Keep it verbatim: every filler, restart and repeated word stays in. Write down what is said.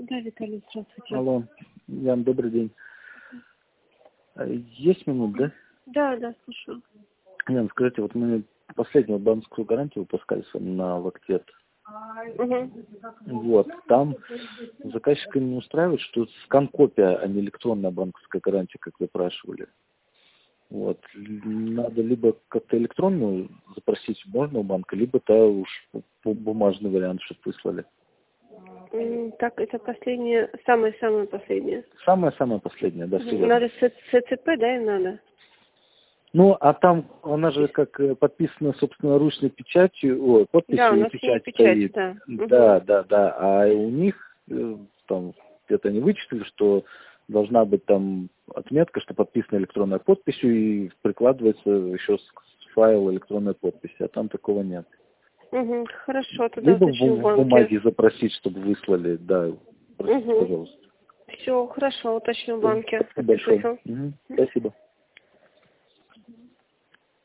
Да, Виталий, здравствуйте. Алло, Ян, добрый день. А, Есть минут, да? Да, да, слушаю. Ян, скажите, вот мы последнюю банковскую гарантию выпускали с вами на лактет. Угу. Вот, там заказчика не устраивает, что скан-копия, а не электронная банковская гарантия, как вы спрашивали. Вот, надо либо как-то электронную запросить можно у банка, либо то уж бумажный вариант, чтобы выслали. М, Так, это последнее, самое-самое последнее. Самое-самое последнее, да, все верно. Надо С- СЦП, да, им надо? Ну, а там она же как э, подписана собственноручной печатью, ой, подписью Да, у и нас не печать печать, стоит. да. Да, Угу. да, да. А у них э, там где-то они вычислили, что должна быть там отметка, что подписана электронной подписью и прикладывается еще с файл электронной подписи, а там такого нет. Угу. Хорошо, тогда Либо в уточню в бу- в банке. бумаге запросить, чтобы выслали, да, простите, Угу. пожалуйста. Все, хорошо, уточню в Всё. банке. Спасибо большое. Подпишу. Мгм. Спасибо.